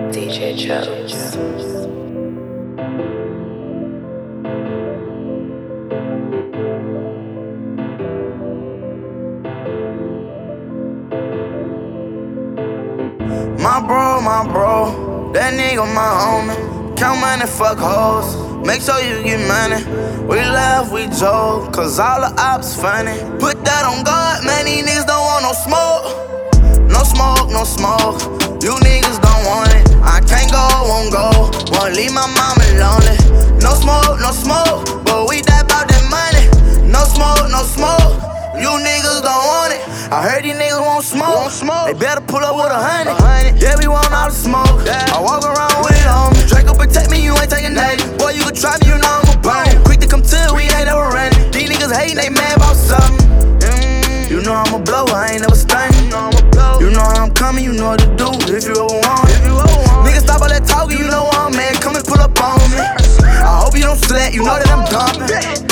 DJ Jones. My bro, that nigga my homie. Count money, fuck hoes. Make sure you get money. We laugh, we joke, cause all the ops funny. Put that on God, man, these niggas don't want no smoke. No smoke, no smoke. You niggas don't want it. I can't go, won't go. Won't leave my mama lonely. No smoke, no smoke. But we die about that money. No smoke, no smoke. You niggas don't want it. I heard these niggas won't smoke. They better pull up with 100. Yeah, we want all the smoke. I walk around with it on me. Draco protect me, you ain't taking that. Boy, you can try me, you know I'm a burn. Quick to come to, we ain't never running. These niggas hating, they mad about something. You know I'm a blow, I ain't never stunning. You know how I'm coming, you know what to do. If you ever want it. Niggas stop all that talking, you know I'm mad. Come and pull up on me. I hope you don't sweat, you know that I'm dumping.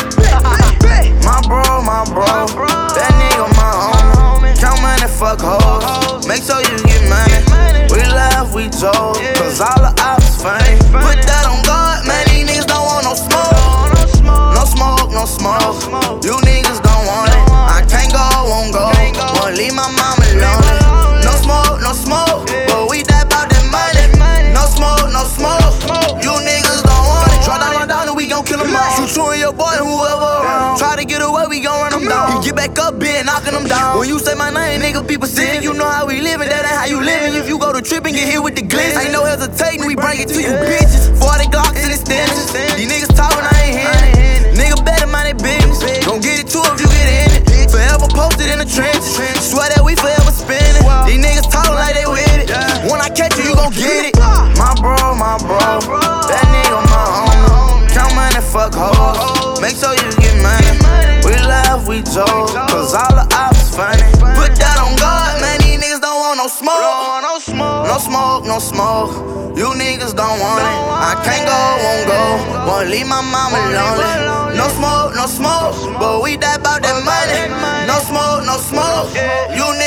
My bro, that nigga my homie. Count money, fuck hoes. Make sure you get money. We laugh, we joke, cause all the ops funny. Put that on God, man, these niggas don't want no smoke. No smoke, no smoke. You niggas don't want it. I can't go, won't go. Won't leave my mama lonely. No smoke, no smoke. But we die about that money. No smoke, no smoke. You niggas don't want it. Try to run down and we gon' kill them all. Shoot you and your boy and whoever around. Try to get away, we gon' run them down. You get back up, been knocking them down. When you say my name, nigga, people sitting. You know how we living, that ain't how you living. If you go to trip and get hit with the glitz, ain't no hesitating, we bring it to you bitches. 40 Glocks and extensions. These niggas talking, I ain't hearing it. Nigga better mind their business. Gon' get it too if you get in it. Forever posted in the trenches. Swear that we forever spinning. These niggas talking like they with it. When I catch you, you gon' get it. My bro, that nigga my homie. Count money, fuck hoes. Make sure you get money. We laugh, we joke, cause all the ops funny. Put that on God, man, these niggas don't want no smoke. No smoke, no smoke. You niggas don't want it. I can't go, won't go. Won't leave my mama lonely. No smoke, no smoke. But we die about that money. No smoke, no smoke. You niggas